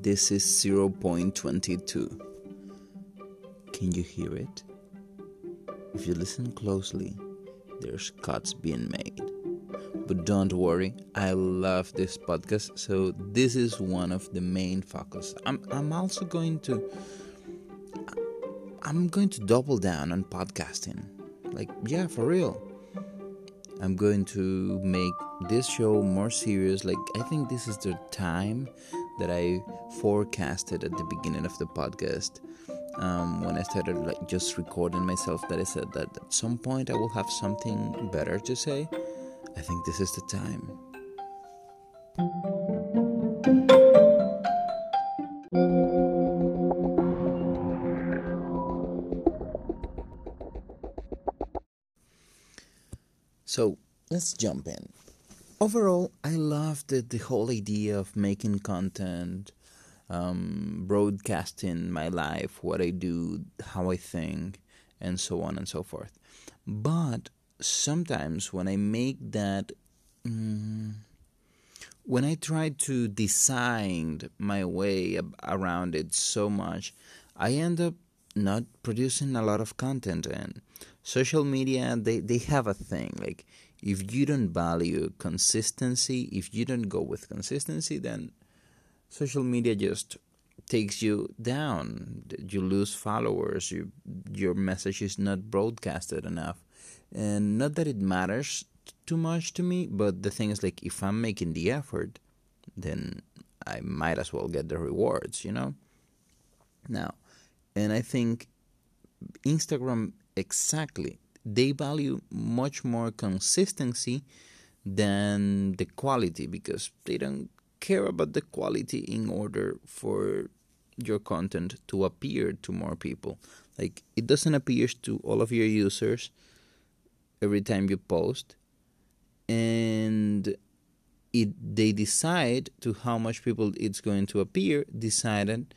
This is 0.22. Can you hear it? If you listen closely, there's cuts being made. But don't worry, I love this podcast, so this is one of the main focus. I'm also going to double down on podcasting. For real. I'm going to make this show more serious. I think this is the time that I forecasted at the beginning of the podcast. When I started just recording myself, that I said that at some point I will have something better to say. I think this is the time. So let's jump in. Overall, I love the whole idea of making content, broadcasting my life, what I do, how I think, and so on and so forth. But sometimes when I make that, when I try to design my way around it so much, I end up not producing a lot of content. And social media, they have a thing. If you don't value consistency, if you don't go with consistency, then social media just takes you down. You lose followers. Your message is not broadcasted enough. And not that it matters too much to me, but the thing is, if I'm making the effort, then I might as well get the rewards, Now, and I think Instagram, exactly, they value much more consistency than the quality, because they don't care about the quality in order for your content to appear to more people. It doesn't appear to all of your users every time you post, and they decide to how much people it's going to appear, decided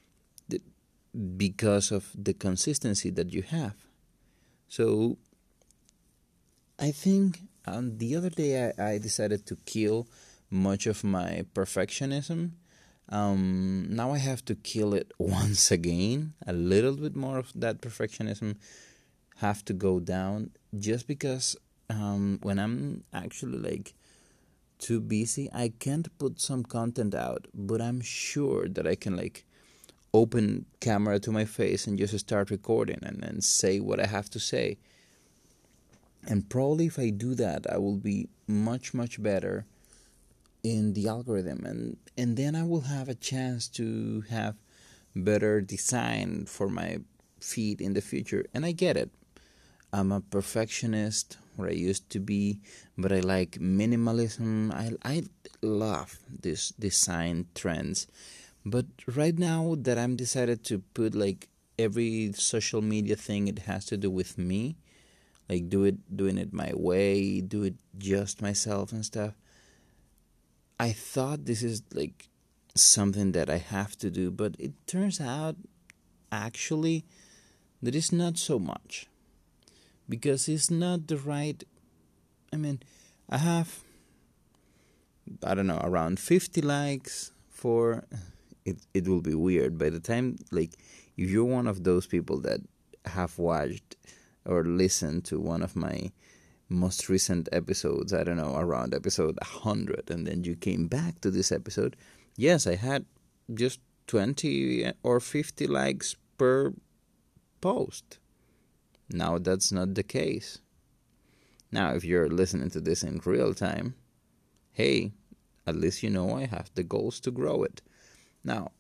because of the consistency that you have. So I think the other day I decided to kill much of my perfectionism. Now I have to kill it once again. A little bit more of that perfectionism have to go down, just because when I'm actually too busy, I can't put some content out, but I'm sure that I can open camera to my face and just start recording and say what I have to say. And probably if I do that, I will be much, much better in the algorithm, and then I will have a chance to have better design for my feed in the future. And I get it. I'm a perfectionist, or I used to be, but I like minimalism. I love these design trends. But right now that I'm decided to put every social media thing, it has to do with me. Doing it my way, do it just myself and stuff. I thought this is something that I have to do, but it turns out actually that it's not so much, because it's not the right. I have, I don't know, around 50 likes for it. It will be weird by the time if you're one of those people that have watched or listened to one of my most recent episodes, I don't know, around episode 100, and then you came back to this episode. Yes, I had just 20 or 50 likes per post. Now that's not the case. Now, if you're listening to this in real time, hey, at least you know I have the goals to grow it. Now,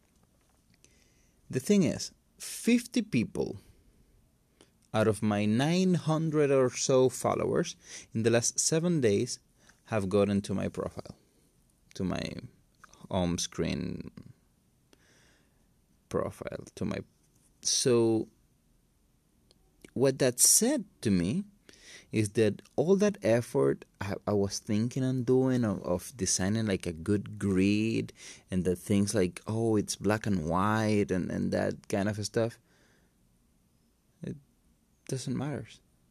the thing is, 50 people out of my 900 or so followers in the last 7 days have gotten to my profile, to my home screen profile, So what that said to me is that all that effort I was thinking on doing of designing a good grid, and the things it's black and white and that kind of stuff, it doesn't matter.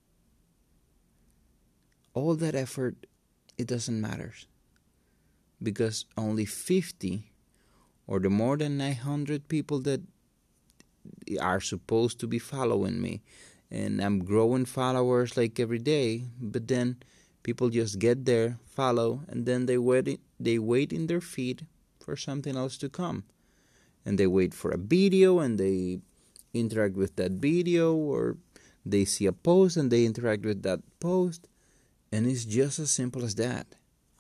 All that effort, it doesn't matter, because only 50 or the more than 900 people that are supposed to be following me, and I'm growing followers like every day. But then people just get there, follow, and then they wait in their feed for something else to come, and they wait for a video and they interact with that video, or they see a post and they interact with that post, and it's just as simple as that.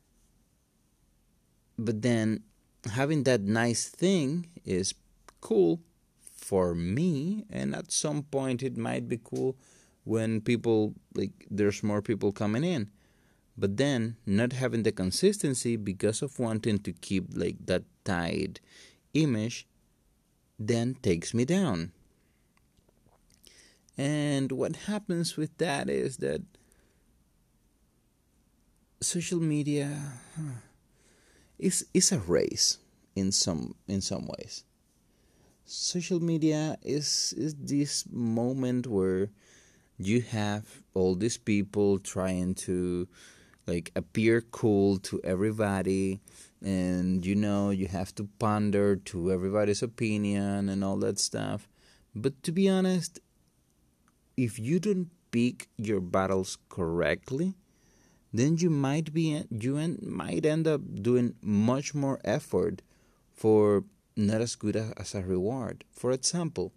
But then having that nice thing is cool for me, and at some point it might be cool when people, like, there's more people coming in. But then not having the consistency because of wanting to keep like that tight image then takes me down. And what happens with that is that social media is a race in some ways. Social media is this moment where you have all these people trying to like appear cool to everybody, and you have to pander to everybody's opinion and all that stuff. But to be honest, if you don't pick your battles correctly, then you might end up doing much more effort for not as good as a reward. For example,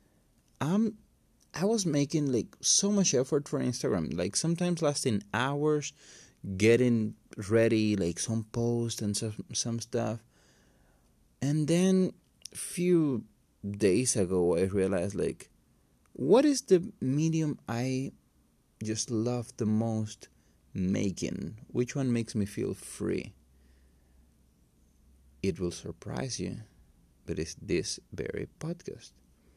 I was making like so much effort for Instagram, like sometimes lasting hours, getting ready, like some posts and some stuff. And then few days ago I realized, like, what is the medium I just love the most making? Which one makes me feel free? It will surprise you, but it's this very podcast.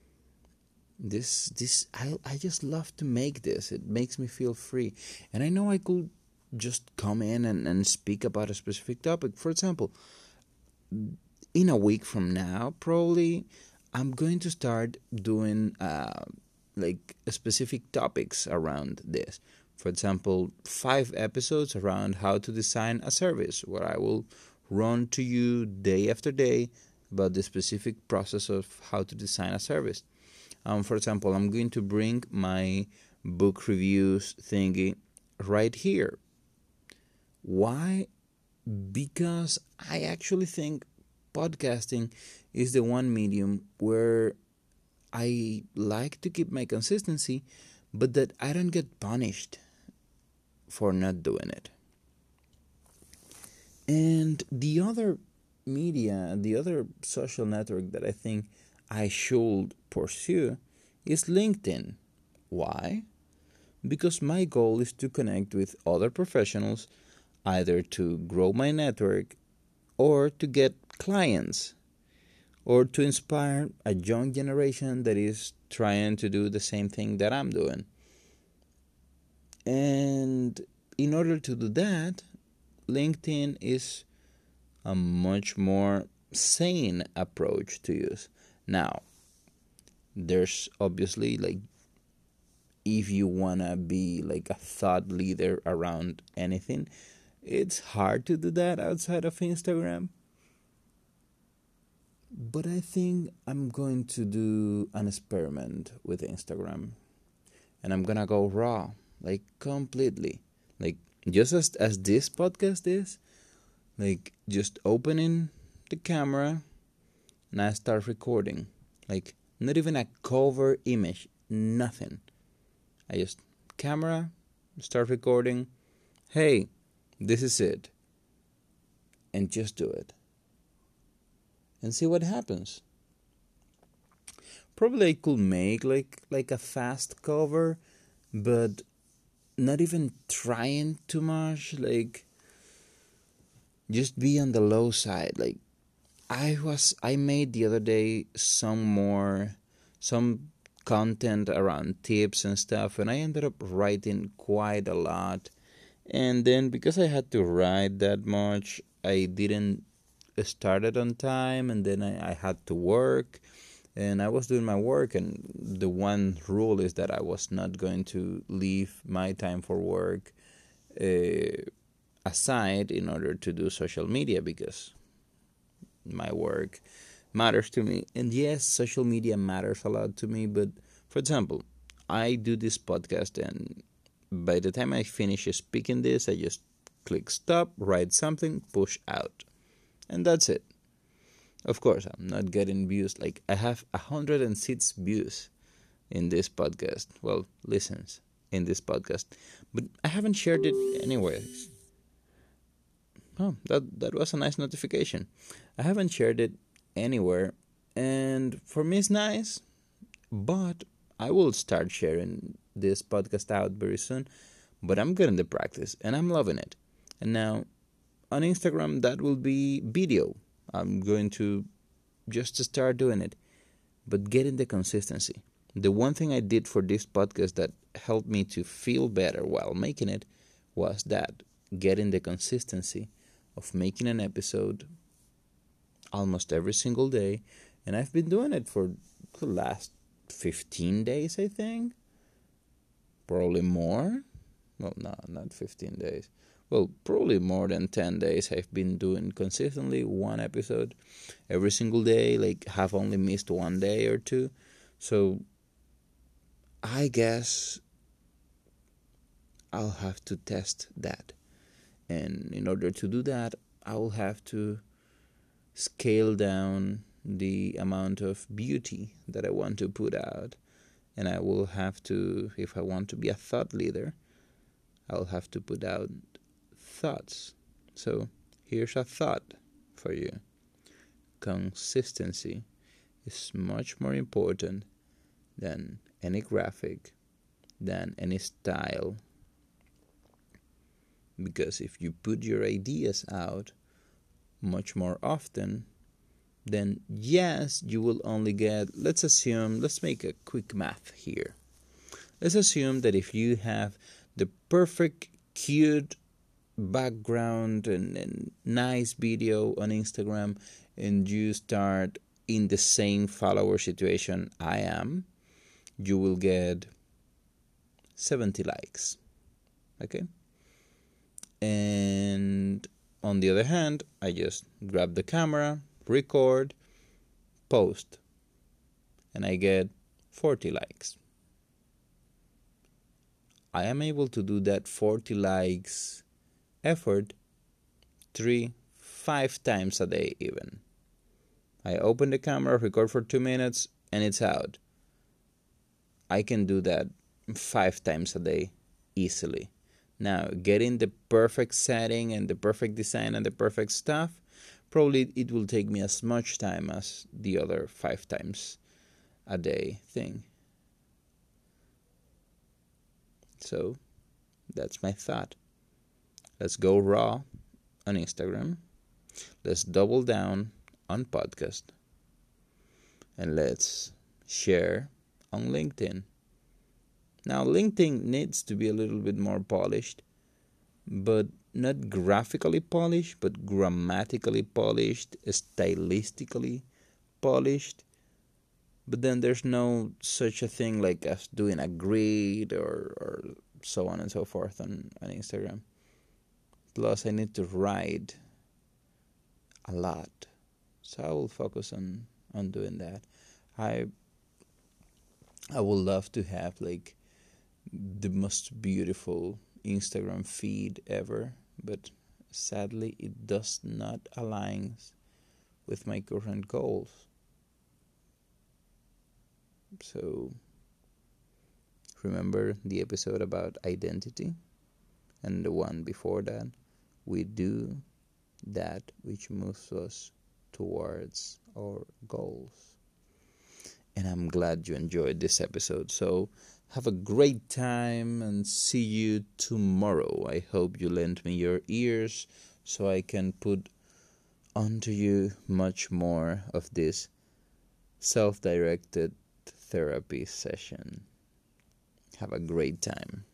I just love to make this. It makes me feel free. And I know I could just come in and speak about a specific topic. For example, in a week from now, probably, I'm going to start doing like specific topics around this. For example, 5 episodes around how to design a service, where I will run to you day after day about the specific process of how to design a service. For example, I'm going to bring my book reviews thingy right here. Why? Because I actually think podcasting is the one medium where I like to keep my consistency, but that I don't get punished for not doing it. And the other media, the other social network that I think I should pursue is LinkedIn. Why? Because my goal is to connect with other professionals, either to grow my network or to get clients, or to inspire a young generation that is trying to do the same thing that I'm doing. And in order to do that, LinkedIn is a much more sane approach to use. Now, there's obviously, like, if you wanna be like a thought leader around anything, it's hard to do that outside of Instagram. But I think I'm going to do an experiment with Instagram, and I'm gonna go raw, like completely, like just as this podcast is, like just opening the camera and I start recording, like not even a cover image, nothing. I just camera, start recording. Hey, this is it, and just do it and see what happens. Probably I could make like a fast cover, but not even trying too much, like just be on the low side. Like I made the other day some content around tips and stuff, and I ended up writing quite a lot. And then because I had to write that much, I didn't start it on time, and then I had to work, and I was doing my work, and the one rule is that I was not going to leave my time for work aside in order to do social media, because my work matters to me. And yes, social media matters a lot to me. But for example, I do this podcast, and by the time I finish speaking this, I just click stop, write something, push out, and that's it. Of course, I'm not getting views. Like, I have 106 views in this podcast. Well, listens in this podcast, but I haven't shared it anywhere. Oh, that was a nice notification. I haven't shared it anywhere, and for me it's nice, but I will start sharing this podcast out very soon. But I'm getting the practice, and I'm loving it. And now on Instagram, that will be video. I'm going to just start doing it, but getting the consistency. The one thing I did for this podcast that helped me to feel better while making it was that getting the consistency of making an episode almost every single day. And I've been doing it for the last 15 days, I think. Probably more. Well, no, not 15 days. Well, probably more than 10 days I've been doing consistently one episode every single day. Like, have only missed one day or two. So I guess I'll have to test that. And in order to do that, I will have to scale down the amount of beauty that I want to put out. And I will have to, if I want to be a thought leader, I'll have to put out thoughts. So here's a thought for you. Consistency is much more important than any graphic, than any style. Because if you put your ideas out much more often, then yes, you will only get, let's make a quick math here. Let's assume that if you have the perfect, cute background and nice video on Instagram, and you start in the same follower situation I am, you will get 70 likes. Okay? And on the other hand, I just grab the camera, record, post, and I get 40 likes. I am able to do that 40 likes effort 3-5 times a day even. I open the camera, record for 2 minutes, and it's out. I can do that 5 times a day easily. Now, getting the perfect setting and the perfect design and the perfect stuff, probably it will take me as much time as the other 5 times a day thing. So, that's my thought. Let's go raw on Instagram. Let's double down on podcast. And let's share on LinkedIn. Now, LinkedIn needs to be a little bit more polished, but not graphically polished, but grammatically polished, stylistically polished. But then there's no such a thing like us doing a grid or so on and so forth on Instagram. Plus, I need to write a lot. So I will focus on doing that. I would love to have like the most beautiful Instagram feed ever, but sadly it does not align with my current goals. So remember the episode about identity and the one before that? We do that which moves us towards our goals. And I'm glad you enjoyed this episode. So have a great time and see you tomorrow. I hope you lend me your ears so I can put onto you much more of this self-directed therapy session. Have a great time.